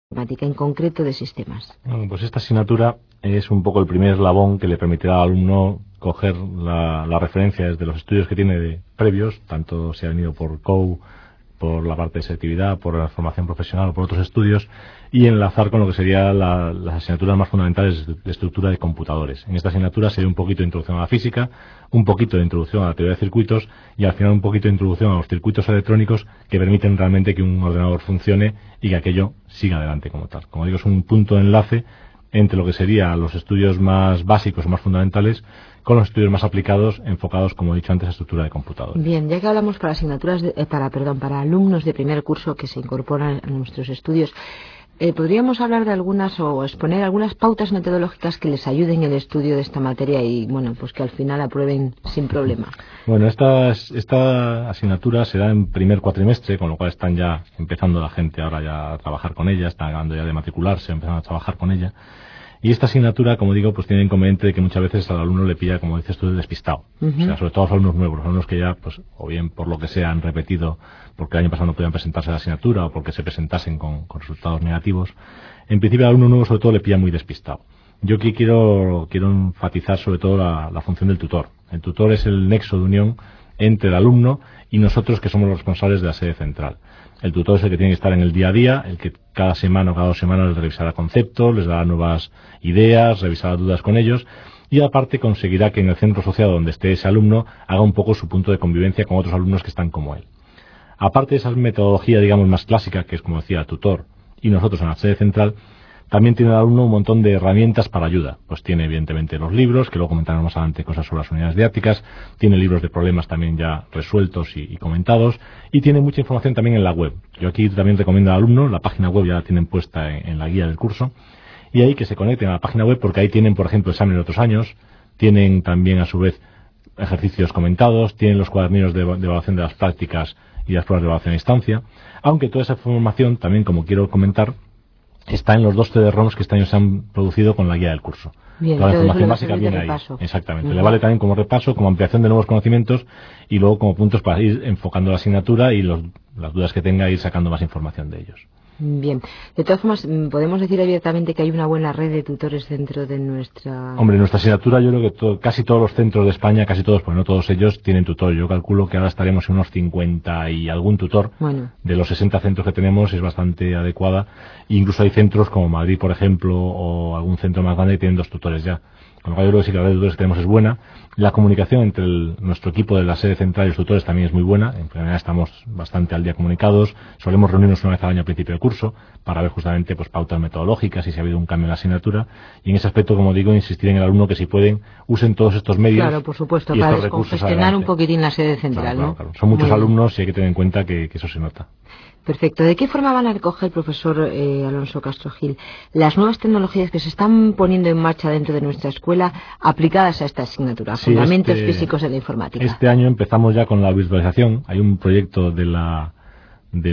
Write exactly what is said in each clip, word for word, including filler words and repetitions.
informática, en concreto de sistemas. Bueno, pues esta asignatura es un poco el primer eslabón que le permitirá al alumno coger la, la referencia desde los estudios que tiene de previos, tanto si ha venido por C O U, por la parte de selectividad, por la formación profesional o por otros estudios, y enlazar con lo que serían la, las asignaturas más fundamentales de, de estructura de computadores. En esta asignatura sería un poquito de introducción a la física, un poquito de introducción a la teoría de circuitos y al final un poquito de introducción a los circuitos electrónicos que permiten realmente que un ordenador funcione y que aquello siga adelante como tal. Como digo, es un punto de enlace entre lo que serían los estudios más básicos o más fundamentales con los estudios más aplicados, enfocados, como he dicho antes, a estructura de computadores. Bien, ya que hablamos para asignaturas, de, eh, para, perdón, para alumnos de primer curso que se incorporan a nuestros estudios, eh, ¿podríamos hablar de algunas o exponer algunas pautas metodológicas que les ayuden en el estudio de esta materia y, bueno, pues que al final aprueben sin problema? Bueno, esta, esta asignatura se da en primer cuatrimestre, con lo cual están ya empezando la gente ahora ya a trabajar con ella, están acabando ya de matricularse, empezando a trabajar con ella. Y esta asignatura, como digo, pues tiene el inconveniente de que muchas veces al alumno le pilla, como dices tú, despistado. Uh-huh. O sea, sobre todo a los alumnos nuevos, alumnos que ya, pues, o bien por lo que sea, han repetido, porque el año pasado no podían presentarse a la asignatura, o porque se presentasen con, con resultados negativos. En principio, al alumno nuevo, sobre todo, le pilla muy despistado. Yo aquí quiero, quiero enfatizar, sobre todo, la, la función del tutor. El tutor es el nexo de unión entre el alumno y nosotros, que somos los responsables de la sede central. El tutor es el que tiene que estar en el día a día, el que cada semana o cada dos semanas les revisará conceptos, les dará nuevas ideas, revisará dudas con ellos y aparte conseguirá que en el centro asociado donde esté ese alumno haga un poco su punto de convivencia con otros alumnos que están como él. Aparte de esa metodología, digamos, más clásica, que es, como decía, tutor y nosotros en la sede central, también tiene el alumno un montón de herramientas para ayuda. Pues tiene, evidentemente, los libros, que luego comentaremos más adelante cosas sobre las unidades didácticas, tiene libros de problemas también ya resueltos y, y comentados, y tiene mucha información también en la web. Yo aquí también recomiendo al alumno, la página web ya la tienen puesta en, en la guía del curso, y ahí que se conecten a la página web porque ahí tienen, por ejemplo, exámenes de otros años, tienen también, a su vez, ejercicios comentados, tienen los cuadernillos de, de evaluación de las prácticas y las pruebas de evaluación a distancia, aunque toda esa información, también, como quiero comentar, está en los dos C D ROMs que este año se han producido con la guía del curso. Bien, toda la información básica viene ahí. Repaso. Exactamente. Uh-huh. Le vale también como repaso, como ampliación de nuevos conocimientos y luego como puntos para ir enfocando la asignatura y los, las dudas que tenga, ir sacando más información de ellos. Bien. De todas formas, podemos decir abiertamente que hay una buena red de tutores dentro de nuestra... Hombre, en nuestra asignatura yo creo que to- casi todos los centros de España, casi todos, porque no todos ellos, tienen tutor. Yo calculo que ahora estaremos en unos cincuenta y algún tutor. Bueno. De los sesenta centros que tenemos es bastante adecuada. E incluso hay centros como Madrid, por ejemplo, o algún centro más grande que tienen dos tutores ya. Con lo cual yo creo que sí que la red de tutores que tenemos es buena. La comunicación entre el, nuestro equipo de la sede central y los tutores también es muy buena. En general estamos bastante al día comunicados. Solemos reunirnos una vez al año al principio del curso para ver justamente pues pautas metodológicas y si ha habido un cambio en la asignatura. Y en ese aspecto, como digo, insistir en el alumno que si pueden usen todos estos medios. Claro, por supuesto, y para estos recursos descongestionar adelante. un poquitín la sede central, claro, ¿no? Claro, claro. Son muchos muy alumnos y hay que tener en cuenta que, que eso se nota. Perfecto. ¿De qué forma van a recoger, profesor eh, Alonso Castro Gil, las nuevas tecnologías que se están poniendo en marcha dentro de nuestra escuela aplicadas a esta asignatura, sí, fundamentos este, físicos de la informática? Este año empezamos ya con la virtualización. Hay un proyecto de la, de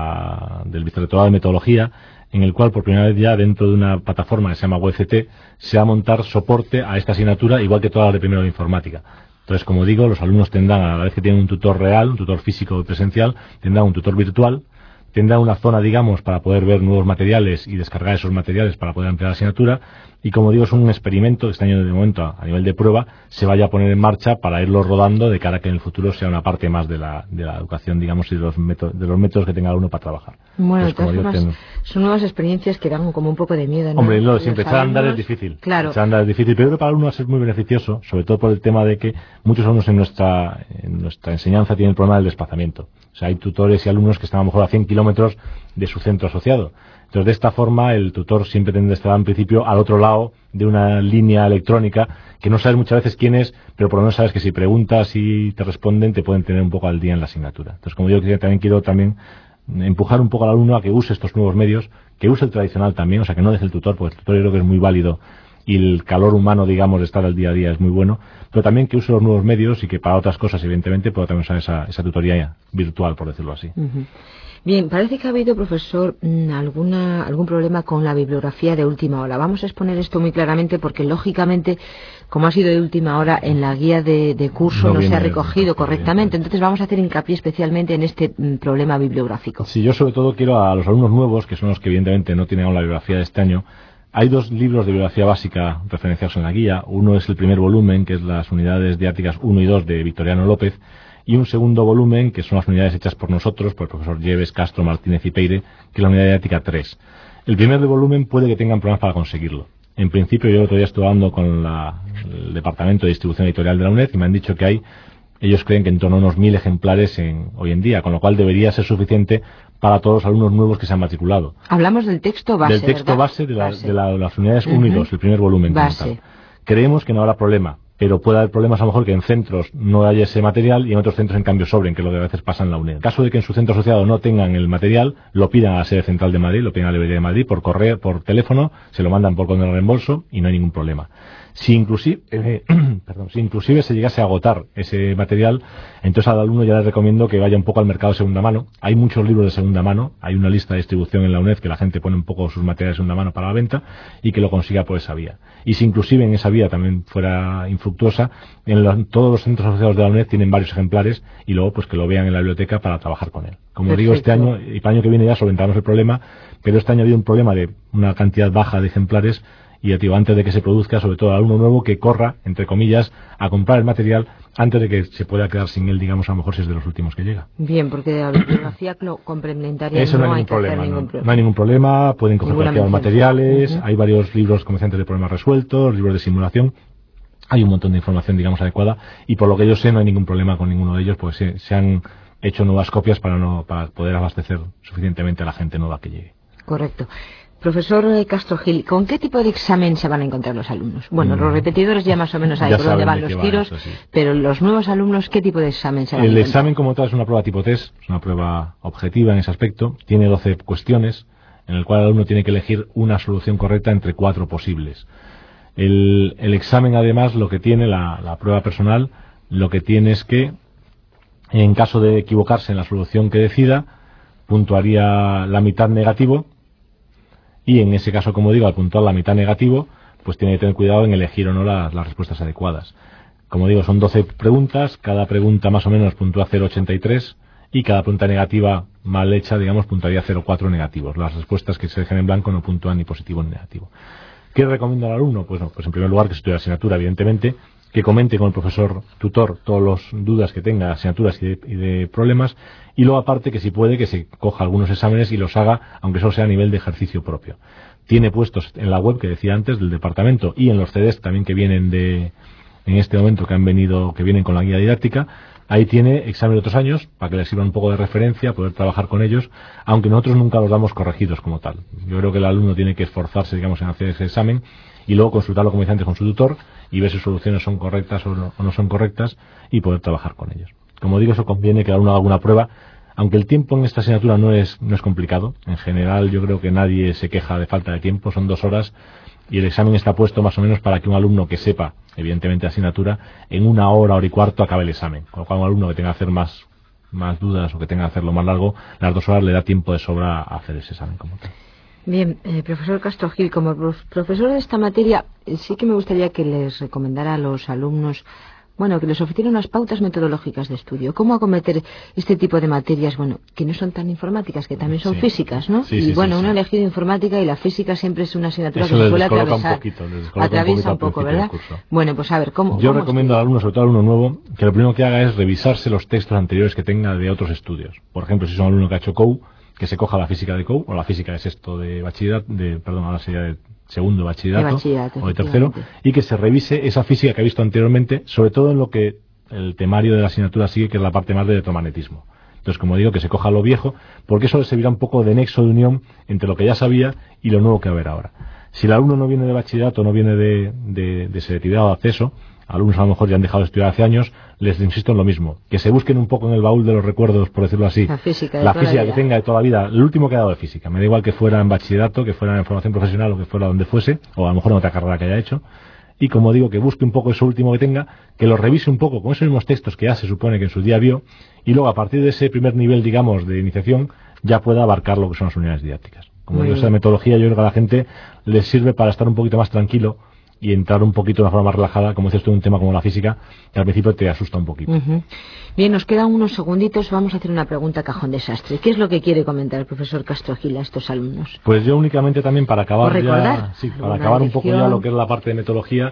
la, del Vicerrectorado de Metodología en el cual por primera vez ya dentro de una plataforma que se llama U F T se va a montar soporte a esta asignatura igual que todas las de primero de informática. Entonces, como digo, los alumnos tendrán, a la vez que tienen un tutor real, un tutor físico o presencial, tendrán un tutor virtual, tendrán una zona, digamos, para poder ver nuevos materiales y descargar esos materiales para poder ampliar la asignatura. Y como digo, es un experimento que este año, de momento, a nivel de prueba, se vaya a poner en marcha para irlo rodando de cara a que en el futuro sea una parte más de la, de la educación, digamos, y de los, métodos, de los métodos que tenga el alumno para trabajar. Bueno, de todas formas, ten... son nuevas experiencias que dan como un poco de miedo, ¿no? Hombre, no, siempre echar a andar es difícil. Claro. Echar a andar es difícil, pero creo que para el alumno es muy beneficioso, sobre todo por el tema de que muchos alumnos en nuestra, en nuestra enseñanza tienen el problema del desplazamiento. O sea, hay tutores y alumnos que están a lo mejor a cien kilómetros de su centro asociado. Entonces, de esta forma, el tutor siempre tendrá que estar, en principio, al otro lado de una línea electrónica que no sabes muchas veces quién es, pero por lo menos sabes que si preguntas y te responden, te pueden tener un poco al día en la asignatura. Entonces, como digo, también quiero también empujar un poco al alumno a que use estos nuevos medios, que use el tradicional también, o sea, que no deje el tutor, porque el tutor yo creo que es muy válido y el calor humano, digamos, de estar al día a día es muy bueno, pero también que use los nuevos medios y que para otras cosas, evidentemente, pueda también usar esa, esa tutoría virtual, por decirlo así. Uh-huh. Bien, parece que ha habido, profesor, alguna, algún problema con la bibliografía de última hora. Vamos a exponer esto muy claramente porque, lógicamente, como ha sido de última hora, en la guía de, de curso no, no se ha recogido correctamente. Entonces vamos a hacer hincapié especialmente en este mm, problema bibliográfico. Sí, yo sobre todo quiero a los alumnos nuevos, que son los que evidentemente no tienen aún la bibliografía de este año. Hay dos libros de bibliografía básica referenciados en la guía. Uno es el primer volumen, que es las unidades didácticas uno y dos de Victoriano López, y un segundo volumen, que son las unidades hechas por nosotros, por el profesor Lleves, Castro, Martínez y Peire, que es la unidad didáctica tres. El primer volumen puede que tengan problemas para conseguirlo. En principio, yo el otro día estuve hablando con la, el Departamento de Distribución Editorial de la UNED y me han dicho que hay, ellos creen que en torno a unos mil ejemplares en, hoy en día, con lo cual debería ser suficiente para todos los alumnos nuevos que se han matriculado. Hablamos del texto base, Del texto ¿verdad? base de, la, base. de, la, de las unidades uh-huh. uno y dos, el primer volumen. Base. Creemos que no habrá problema, pero puede haber problemas a lo mejor que en centros no haya ese material y en otros centros en cambio sobren, que es lo que a veces pasa en la UNED. En caso de que en su centro asociado no tengan el material, lo pidan a la sede central de Madrid, lo pidan a la librería de Madrid por correo, por teléfono, se lo mandan por con el reembolso y no hay ningún problema. Si inclusive, eh, perdón, si inclusive se llegase a agotar ese material, entonces al alumno ya les recomiendo que vaya un poco al mercado de segunda mano. Hay muchos libros de segunda mano, hay una lista de distribución en la UNED que la gente pone un poco sus materiales de segunda mano para la venta y que lo consiga por esa vía. Y si inclusive en esa vía también fuera infructuosa, en los, todos los centros asociados de la UNED tienen varios ejemplares y luego pues que lo vean en la biblioteca para trabajar con él. Como Perfecto. Digo, este año y para el año que viene ya solventamos el problema, pero este año ha habido un problema de una cantidad baja de ejemplares. Y, tío, antes de que se produzca, sobre todo alumno nuevo, que corra, entre comillas, a comprar el material antes de que se pueda quedar sin él, digamos, a lo mejor si es de los últimos que llega. Bien, porque de la bibliografía complementaria Eso no, no hay hay ningún que problema, hacer ningún no, problema. No hay ningún problema, pueden coger cualquiera de los materiales, uh-huh. Hay varios libros como decía antes de problemas resueltos, libros de simulación, hay un montón de información, digamos, adecuada, y por lo que yo sé no hay ningún problema con ninguno de ellos, pues se, se han hecho nuevas copias para, no, para poder abastecer suficientemente a la gente nueva que llegue. Correcto. Profesor Castro Gil, ¿con qué tipo de examen se van a encontrar los alumnos? Bueno, mm. los repetidores ya más o menos hay por dónde van los tiros, va eso, sí. Pero los nuevos alumnos, ¿qué tipo de examen se van El a encontrar? El examen como tal es una prueba tipo test, es una prueba objetiva en ese aspecto, tiene doce cuestiones, en el cual el alumno tiene que elegir una solución correcta entre cuatro posibles. El, el examen además lo que tiene, la, la prueba personal, lo que tiene es que en caso de equivocarse en la solución que decida, puntuaría la mitad negativo. Y en ese caso, como digo, al puntuar la mitad negativo, pues tiene que tener cuidado en elegir o no las, las respuestas adecuadas. Como digo, son doce preguntas, cada pregunta más o menos puntúa cero coma ochenta y tres y cada pregunta negativa mal hecha, digamos, puntuaría cero coma cuatro negativos. Las respuestas que se dejen en blanco no puntúan ni positivo ni negativo. ¿Qué recomiendo al alumno? Pues, no, pues en primer lugar que estudie la asignatura, evidentemente, que comente con el profesor tutor todas las dudas que tenga, asignaturas y de, y de problemas, y luego aparte que si puede que se coja algunos exámenes y los haga, aunque solo sea a nivel de ejercicio propio. Tiene puestos en la web que decía antes del departamento y en los C Ds también que vienen de, en este momento que han venido, que vienen con la guía didáctica, ahí tiene exámenes de otros años para que les sirva un poco de referencia, poder trabajar con ellos, aunque nosotros nunca los damos corregidos como tal. Yo creo que el alumno tiene que esforzarse, digamos, en hacer ese examen y luego consultarlo, como decía antes, con su tutor y ver si sus soluciones son correctas o no, o no son correctas y poder trabajar con ellos. Como digo, eso conviene que el alumno haga alguna prueba, aunque el tiempo en esta asignatura no es, no es complicado. En general, yo creo que nadie se queja de falta de tiempo, son dos horas y el examen está puesto más o menos para que un alumno que sepa, evidentemente, la asignatura, en una hora, hora y cuarto acabe el examen. Con lo cual, un alumno que tenga que hacer más, más dudas o que tenga que hacerlo más largo, las dos horas le da tiempo de sobra a hacer ese examen como tal. Bien, eh, profesor Castro Gil, como profesor de esta materia, eh, sí que me gustaría que les recomendara a los alumnos, bueno, que les ofreciera unas pautas metodológicas de estudio. ¿Cómo acometer este tipo de materias, bueno, que no son tan informáticas, que también son sí. físicas, ¿no? Sí, y sí, bueno, sí, uno ha sí. elegido informática y la física siempre es una asignatura Eso que se suele descoloca atravesar. Un poquito, descoloca atraviesa un, un poco, ¿verdad? Bueno, pues a ver, ¿cómo? Yo cómo recomiendo estudiar? al alumno, sobre todo al alumno nuevo, que lo primero que haga es revisarse los textos anteriores que tenga de otros estudios. Por ejemplo, si es un alumno que ha hecho C O U, que se coja la física de C O U o la física de sexto de bachillerato, de, perdón, ahora sería de segundo bachillerato, de bachillerato o de tercero, y que se revise esa física que ha visto anteriormente, sobre todo en lo que el temario de la asignatura sigue, que es la parte más de electromagnetismo. Entonces, como digo, que se coja lo viejo, porque eso le servirá un poco de nexo de unión entre lo que ya sabía y lo nuevo que va a haber ahora. Si el alumno no viene de bachillerato, no viene de, de, de selectividad o acceso, alumnos a lo mejor ya han dejado de estudiar hace años, les insisto en lo mismo, que se busquen un poco en el baúl de los recuerdos, por decirlo así, la física, de la toda física la que vida. tenga de toda la vida, el último que ha dado de física, me da igual que fuera en bachillerato, que fuera en formación profesional o que fuera donde fuese, o a lo mejor en otra carrera que haya hecho, y como digo, que busque un poco eso último que tenga, que lo revise un poco con esos mismos textos que ya se supone que en su día vio, y luego a partir de ese primer nivel, digamos, de iniciación, ya pueda abarcar lo que son las unidades didácticas. Como Muy digo, bien. esa metodología yo creo que a la gente les sirve para estar un poquito más tranquilo y entrar un poquito de una forma más relajada, como dices tú, en un tema como la física, que al principio te asusta un poquito. Uh-huh. Bien, nos quedan unos segunditos, vamos a hacer una pregunta cajón desastre. ¿Qué es lo que quiere comentar el profesor Castro Gil a estos alumnos? Pues yo únicamente también para acabar ¿Por recordar? ya, sí, para ¿Alguna acabar un poco lección? ya lo que es la parte de metodología,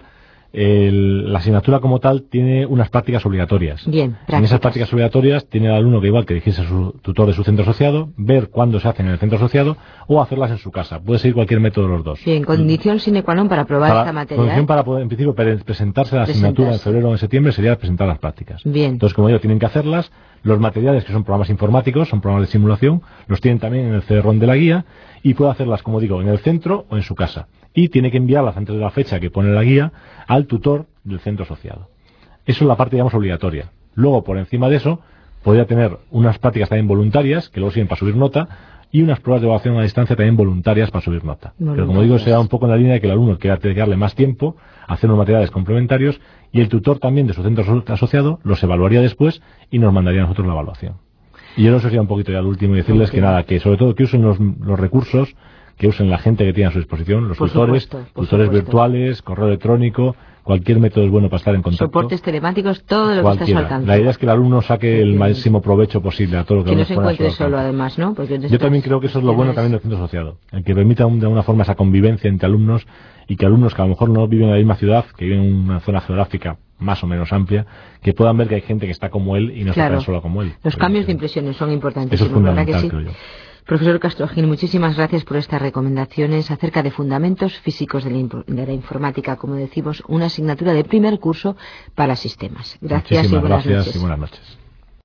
el- la asignatura como tal tiene unas prácticas obligatorias. Bien, En esas prácticas. prácticas obligatorias tiene el alumno que igual que dijese a su tutor de su centro asociado, ver cuándo se hacen en el centro asociado o hacerlas en su casa. Puede seguir cualquier método de los dos. Bien, condición sine qua non para aprobar Para- esta materia. condición ¿eh? para poder, en principio, pre- presentarse a la asignatura en Presentarse. febrero o en septiembre sería presentar las prácticas. Bien. Entonces, como digo, tienen que hacerlas. Los materiales, que son programas informáticos, son programas de simulación, los tienen también en el C D ROM de la guía y puede hacerlas, como digo, en el centro o en su casa. Y tiene que enviarlas antes de la fecha que pone la guía al tutor del centro asociado. Eso es la parte, digamos, obligatoria. Luego, por encima de eso, podría tener unas prácticas también voluntarias, que luego sirven para subir nota, y unas pruebas de evaluación a distancia también voluntarias para subir nota. Pero como digo, se da un poco en la línea de que el alumno quiera dedicarle más tiempo, hacer unos materiales complementarios, y el tutor también de su centro aso- asociado los evaluaría después y nos mandaría a nosotros la evaluación. Y yo no sé si sería un poquito ya lo último y decirles Ok. que nada, que sobre todo que usen los, los recursos, que usen la gente que tiene a su disposición, los Por tutores, supuesto, por tutores supuesto. virtuales, correo electrónico, cualquier método es bueno para estar en contacto. Soportes telemáticos, todo lo que está a su Cualquiera. alcance. La idea es que el alumno saque el Efectivamente. máximo provecho posible a todo lo que, Que no nos se pone a su encuentre alcance. solo, además, ¿no? Porque en Yo estas también creo que eso es lo bueno cuestiones- también del centro asociado, el que permita un- de alguna forma esa convivencia entre alumnos y que alumnos que a lo mejor no viven en la misma ciudad, que viven en una zona geográfica más o menos amplia, que puedan ver que hay gente que está como él y no Claro. está tan solo como él. Los Porque cambios de impresiones son importantes. Eso es ¿verdad que fundamental, sí? creo yo. Profesor Castro Gil, muchísimas gracias por estas recomendaciones acerca de fundamentos físicos de la, impo- de la informática, como decimos, una asignatura de primer curso para sistemas. Gracias y Muchísimas buenas gracias noches. y buenas noches.